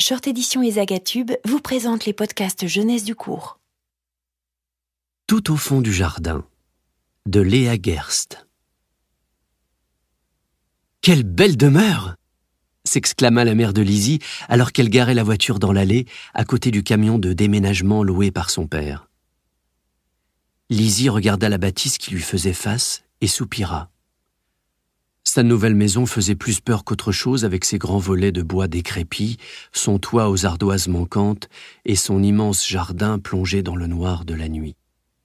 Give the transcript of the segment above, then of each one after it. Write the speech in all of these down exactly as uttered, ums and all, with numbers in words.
Short Édition Esagatube vous présente les podcasts jeunesse du cours. Tout au fond du jardin, de Léa Gerst. « Quelle belle demeure !» s'exclama la mère de Lizzie alors qu'elle garait la voiture dans l'allée à côté du camion de déménagement loué par son père. Lizzie regarda la bâtisse qui lui faisait face et soupira. Sa nouvelle maison faisait plus peur qu'autre chose avec ses grands volets de bois décrépits, son toit aux ardoises manquantes et son immense jardin plongé dans le noir de la nuit.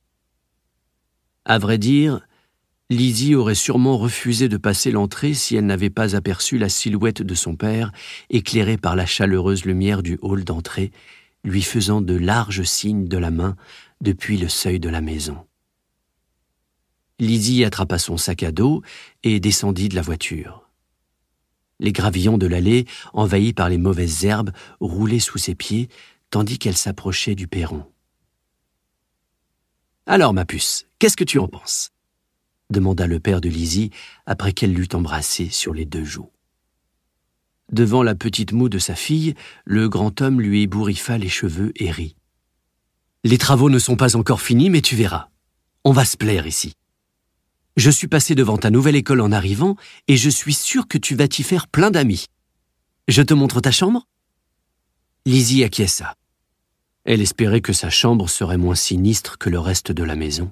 À vrai dire, Lizzie aurait sûrement refusé de passer l'entrée si elle n'avait pas aperçu la silhouette de son père, éclairée par la chaleureuse lumière du hall d'entrée, lui faisant de larges signes de la main depuis le seuil de la maison. Lizzie attrapa son sac à dos et descendit de la voiture. Les gravillons de l'allée, envahis par les mauvaises herbes, roulaient sous ses pieds, tandis qu'elle s'approchait du perron. « Alors, ma puce, qu'est-ce que tu en penses ?» demanda le père de Lizzie après qu'elle l'eut embrassée sur les deux joues. Devant la petite moue de sa fille, le grand homme lui ébouriffa les cheveux et rit. « Les travaux ne sont pas encore finis, mais tu verras. On va se plaire ici. Je suis passé devant ta nouvelle école en arrivant et je suis sûr que tu vas t'y faire plein d'amis. Je te montre ta chambre ?» Lizzie acquiesça. Elle espérait que sa chambre serait moins sinistre que le reste de la maison.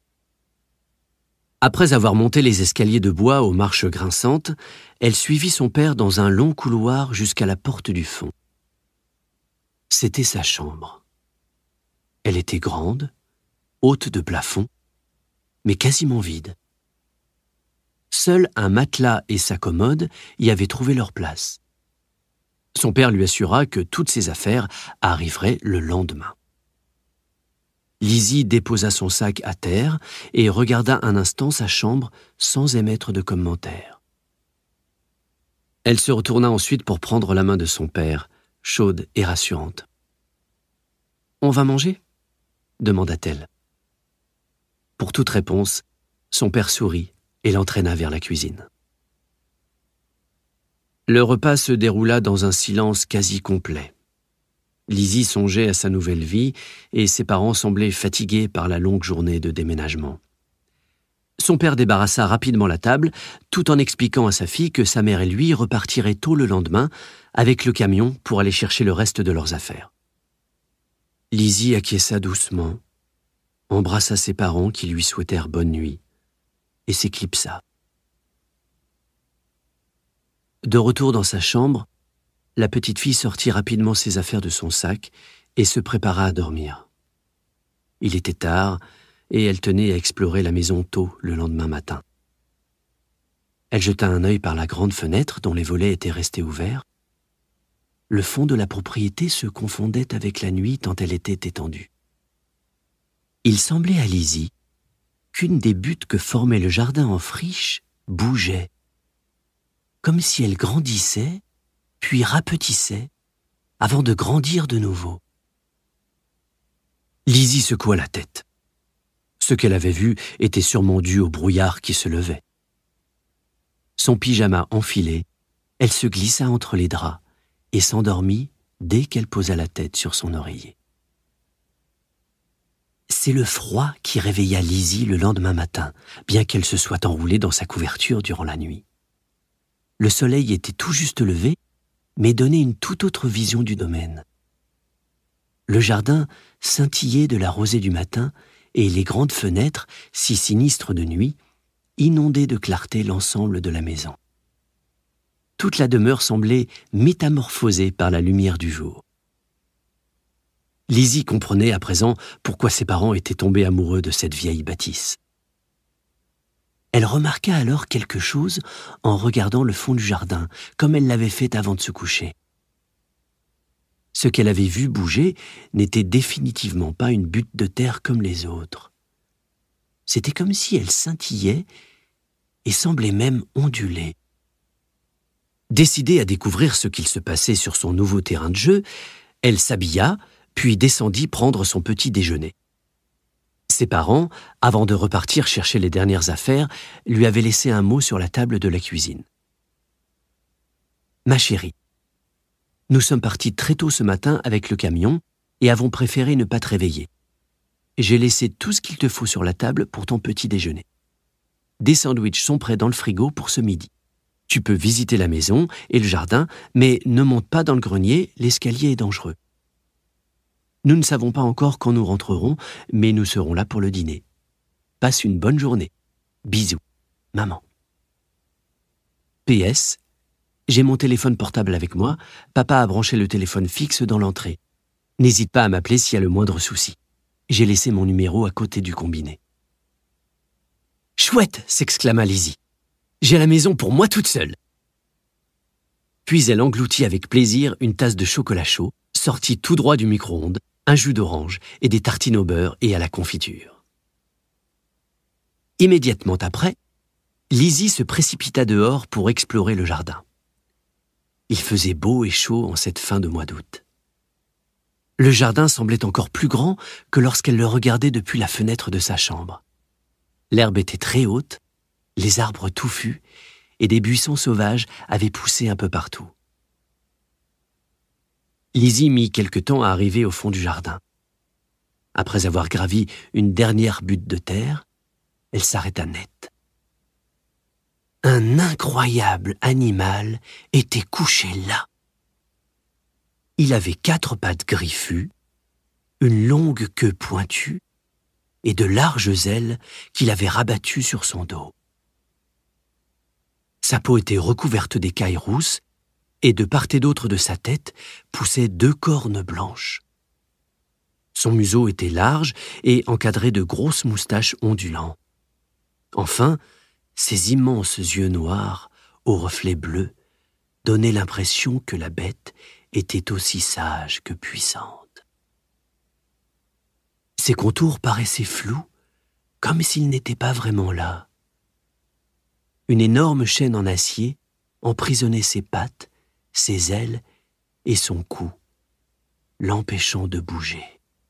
Après avoir monté les escaliers de bois aux marches grinçantes, elle suivit son père dans un long couloir jusqu'à la porte du fond. C'était sa chambre. Elle était grande, haute de plafond, mais quasiment vide. Seul un matelas et sa commode y avaient trouvé leur place. Son père lui assura que toutes ses affaires arriveraient le lendemain. Lizzie déposa son sac à terre et regarda un instant sa chambre sans émettre de commentaire. Elle se retourna ensuite pour prendre la main de son père, chaude et rassurante. « On va manger ?» demanda-t-elle. Pour toute réponse, son père sourit et l'entraîna vers la cuisine. Le repas se déroula dans un silence quasi complet. Lizzie songeait à sa nouvelle vie et ses parents semblaient fatigués par la longue journée de déménagement. Son père débarrassa rapidement la table, tout en expliquant à sa fille que sa mère et lui repartiraient tôt le lendemain avec le camion pour aller chercher le reste de leurs affaires. Lizzie acquiesça doucement, embrassa ses parents qui lui souhaitèrent bonne nuit et s'éclipsa. De retour dans sa chambre, la petite fille sortit rapidement ses affaires de son sac et se prépara à dormir. Il était tard et elle tenait à explorer la maison tôt le lendemain matin. Elle jeta un œil par la grande fenêtre dont les volets étaient restés ouverts. Le fond de la propriété se confondait avec la nuit tant elle était étendue. Il semblait à Lizzie qu'une des buttes que formait le jardin en friche bougeait, comme si elle grandissait, puis rapetissait, avant de grandir de nouveau. Lizzie secoua la tête. Ce qu'elle avait vu était sûrement dû au brouillard qui se levait. Son pyjama enfilé, elle se glissa entre les draps et s'endormit dès qu'elle posa la tête sur son oreiller. C'est le froid qui réveilla Lizzie le lendemain matin, bien qu'elle se soit enroulée dans sa couverture durant la nuit. Le soleil était tout juste levé, mais donnait une toute autre vision du domaine. Le jardin scintillait de la rosée du matin et les grandes fenêtres, si sinistres de nuit, inondaient de clarté l'ensemble de la maison. Toute la demeure semblait métamorphosée par la lumière du jour. Lizzie comprenait à présent pourquoi ses parents étaient tombés amoureux de cette vieille bâtisse. Elle remarqua alors quelque chose en regardant le fond du jardin, comme elle l'avait fait avant de se coucher. Ce qu'elle avait vu bouger n'était définitivement pas une butte de terre comme les autres. C'était comme si elle scintillait et semblait même onduler. Décidée à découvrir ce qu'il se passait sur son nouveau terrain de jeu, elle s'habilla, puis descendit prendre son petit déjeuner. Ses parents, avant de repartir chercher les dernières affaires, lui avaient laissé un mot sur la table de la cuisine. « Ma chérie, Nous sommes partis très tôt ce matin avec le camion et avons préféré ne pas te réveiller. J'ai laissé tout ce qu'il te faut sur la table pour ton petit déjeuner. Des sandwichs sont prêts dans le frigo pour ce midi. Tu peux visiter la maison et le jardin, mais ne monte pas dans le grenier, l'escalier est dangereux. Nous ne savons pas encore quand nous rentrerons, mais nous serons là pour le dîner. Passe une bonne journée. Bisous, maman. P S. J'ai mon téléphone portable avec moi. Papa a branché le téléphone fixe dans l'entrée. N'hésite pas à m'appeler s'il y a le moindre souci. J'ai laissé mon numéro à côté du combiné. « Chouette !» s'exclama Lizzie. « J'ai la maison pour moi toute seule !» Puis elle engloutit avec plaisir une tasse de chocolat chaud, sortie tout droit du micro-ondes, un jus d'orange et des tartines au beurre et à la confiture. Immédiatement après, Lizzie se précipita dehors pour explorer le jardin. Il faisait beau et chaud en cette fin de mois d'août. Le jardin semblait encore plus grand que lorsqu'elle le regardait depuis la fenêtre de sa chambre. L'herbe était très haute, les arbres touffus et des buissons sauvages avaient poussé un peu partout. Lizzie mit quelque temps à arriver au fond du jardin. Après avoir gravi une dernière butte de terre, elle s'arrêta net. Un incroyable animal était couché là. Il avait quatre pattes griffues, une longue queue pointue et de larges ailes qu'il avait rabattues sur son dos. Sa peau était recouverte d'écailles rousses et de part et d'autre de sa tête poussaient deux cornes blanches. Son museau était large et encadré de grosses moustaches ondulants. Enfin, ses immenses yeux noirs, aux reflets bleus, donnaient l'impression que la bête était aussi sage que puissante. Ses contours paraissaient flous, comme s'il n'était pas vraiment là. Une énorme chaîne en acier emprisonnait ses pattes, ses ailes et son cou, l'empêchant de bouger.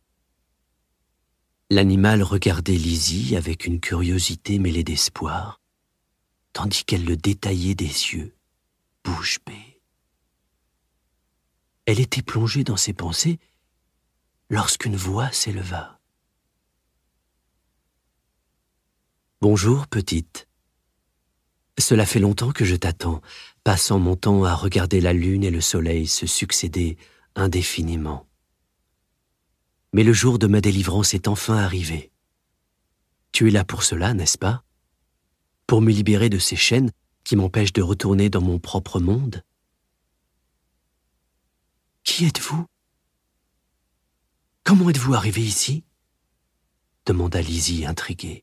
L'animal regardait Lizzie avec une curiosité mêlée d'espoir, tandis qu'elle le détaillait des yeux, bouche bée. Elle était plongée dans ses pensées lorsqu'une voix s'éleva. « Bonjour, petite. Cela fait longtemps que je t'attends, passant mon temps à regarder la lune et le soleil se succéder indéfiniment. Mais le jour de ma délivrance est enfin arrivé. Tu es là pour cela, n'est-ce pas? Pour me libérer de ces chaînes qui m'empêchent de retourner dans mon propre monde? Qui êtes-vous? Comment êtes-vous arrivé ici? Demanda Lizzie intriguée.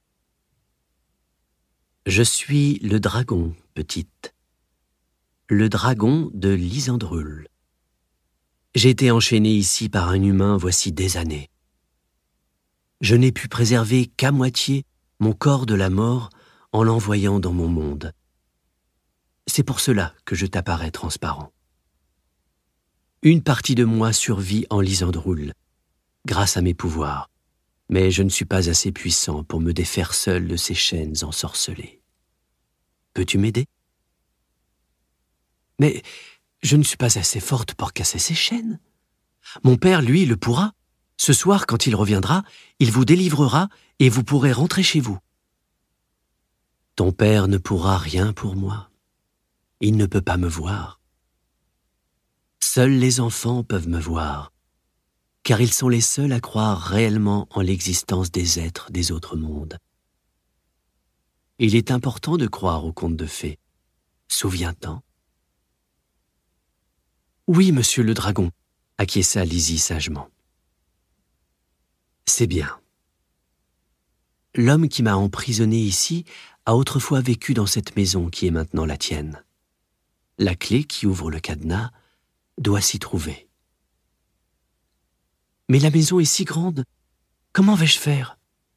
Je suis le dragon, petite. Le dragon de Lysandrul. J'ai été enchaîné ici par un humain voici des années. Je n'ai pu préserver qu'à moitié mon corps de la mort en l'envoyant dans mon monde. C'est pour cela que je t'apparais transparent. Une partie de moi survit en Lysandrul, grâce à mes pouvoirs, mais je ne suis pas assez puissant pour me défaire seul de ces chaînes ensorcelées. Peux-tu m'aider? Mais je ne suis pas assez forte pour casser ces chaînes. Mon père, lui, le pourra. Ce soir, quand il reviendra, il vous délivrera et vous pourrez rentrer chez vous. Ton père ne pourra rien pour moi. Il ne peut pas me voir. Seuls les enfants peuvent me voir, car ils sont les seuls à croire réellement en l'existence des êtres des autres mondes. Il est important de croire aux contes de fées. Souviens-t'en. Oui, monsieur le dragon, acquiesça Lizzie sagement. C'est bien. L'homme qui m'a emprisonné ici a autrefois vécu dans cette maison qui est maintenant la tienne. La clé qui ouvre le cadenas doit s'y trouver. Mais la maison est si grande, comment vais-je faire?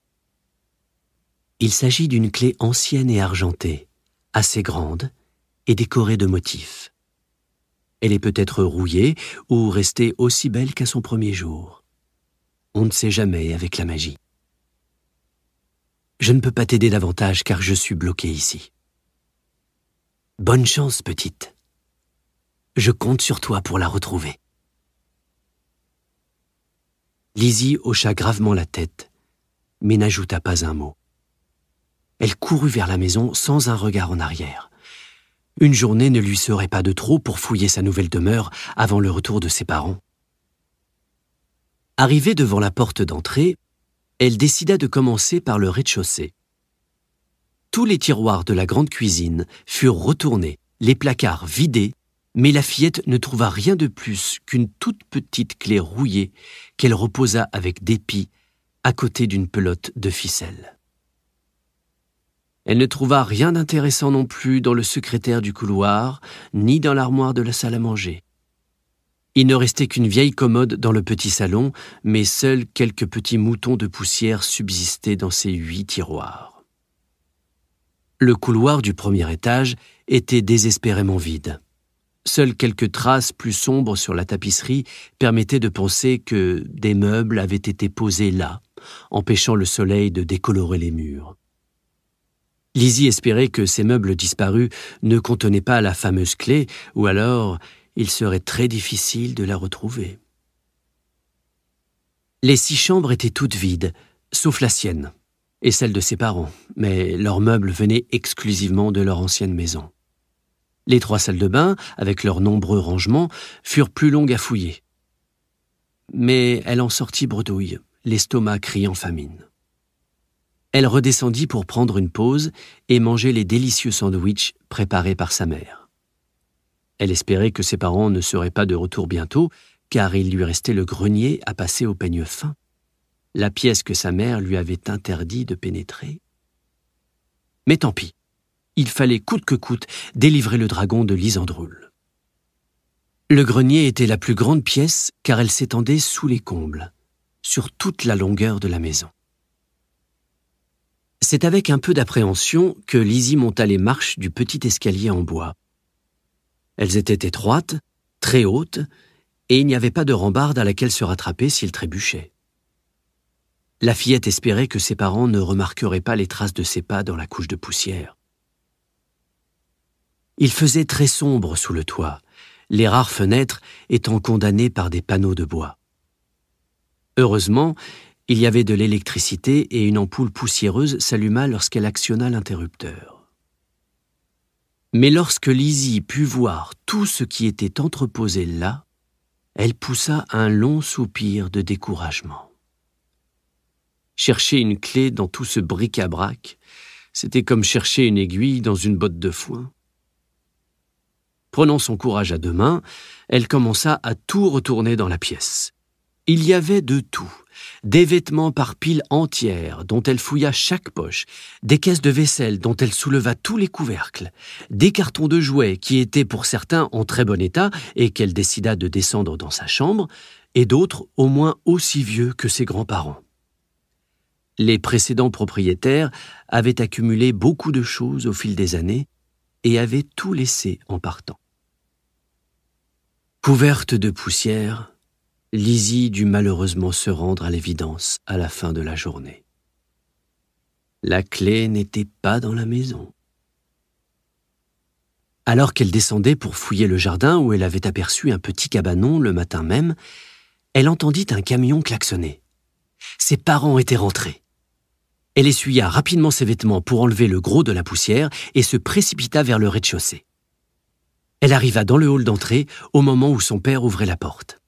Il s'agit d'une clé ancienne et argentée, assez grande et décorée de motifs. Elle est peut-être rouillée ou restée aussi belle qu'à son premier jour. On ne sait jamais avec la magie. Je ne peux pas t'aider davantage car je suis bloqué ici. Bonne chance, petite. Je compte sur toi pour la retrouver. » Lizzie hocha gravement la tête, mais n'ajouta pas un mot. Elle courut vers la maison sans un regard en arrière. Une journée ne lui serait pas de trop pour fouiller sa nouvelle demeure avant le retour de ses parents. Arrivée devant la porte d'entrée, elle décida de commencer par le rez-de-chaussée. Tous les tiroirs de la grande cuisine furent retournés, les placards vidés, mais la fillette ne trouva rien de plus qu'une toute petite clé rouillée qu'elle reposa avec dépit à côté d'une pelote de ficelle. Elle ne trouva rien d'intéressant non plus dans le secrétaire du couloir, ni dans l'armoire de la salle à manger. Il ne restait qu'une vieille commode dans le petit salon, mais seuls quelques petits moutons de poussière subsistaient dans ces huit tiroirs. Le couloir du premier étage était désespérément vide. Seules quelques traces plus sombres sur la tapisserie permettaient de penser que des meubles avaient été posés là, empêchant le soleil de décolorer les murs. Lizzie espérait que ces meubles disparus ne contenaient pas la fameuse clé, ou alors il serait très difficile de la retrouver. Les six chambres étaient toutes vides, sauf la sienne et celle de ses parents, mais leurs meubles venaient exclusivement de leur ancienne maison. Les trois salles de bain, avec leurs nombreux rangements, furent plus longues à fouiller. Mais elle en sortit bredouille, l'estomac criant famine. Elle redescendit pour prendre une pause et manger les délicieux sandwichs préparés par sa mère. Elle espérait que ses parents ne seraient pas de retour bientôt, car il lui restait le grenier à passer au peigne fin, la pièce que sa mère lui avait interdit de pénétrer. Mais tant pis. Il fallait coûte que coûte délivrer le dragon de Lysandroul. Le grenier était la plus grande pièce car elle s'étendait sous les combles, sur toute la longueur de la maison. C'est avec un peu d'appréhension que Lizzie monta les marches du petit escalier en bois. Elles étaient étroites, très hautes, et il n'y avait pas de rambarde à laquelle se rattraper s'il trébuchait. La fillette espérait que ses parents ne remarqueraient pas les traces de ses pas dans la couche de poussière. Il faisait très sombre sous le toit, les rares fenêtres étant condamnées par des panneaux de bois. Heureusement, il y avait de l'électricité et une ampoule poussiéreuse s'alluma lorsqu'elle actionna l'interrupteur. Mais lorsque Lizzie put voir tout ce qui était entreposé là, elle poussa un long soupir de découragement. Chercher une clé dans tout ce bric-à-brac, c'était comme chercher une aiguille dans une botte de foin. Prenant son courage à deux mains, elle commença à tout retourner dans la pièce. Il y avait de tout, des vêtements par piles entières dont elle fouilla chaque poche, des caisses de vaisselle dont elle souleva tous les couvercles, des cartons de jouets qui étaient pour certains en très bon état et qu'elle décida de descendre dans sa chambre, et d'autres au moins aussi vieux que ses grands-parents. Les précédents propriétaires avaient accumulé beaucoup de choses au fil des années et avaient tout laissé en partant. Couverte de poussière, Lizzie dut malheureusement se rendre à l'évidence à la fin de la journée. La clé n'était pas dans la maison. Alors qu'elle descendait pour fouiller le jardin où elle avait aperçu un petit cabanon le matin même, elle entendit un camion klaxonner. Ses parents étaient rentrés. Elle essuya rapidement ses vêtements pour enlever le gros de la poussière et se précipita vers le rez-de-chaussée. Elle arriva dans le hall d'entrée au moment où son père ouvrait la porte.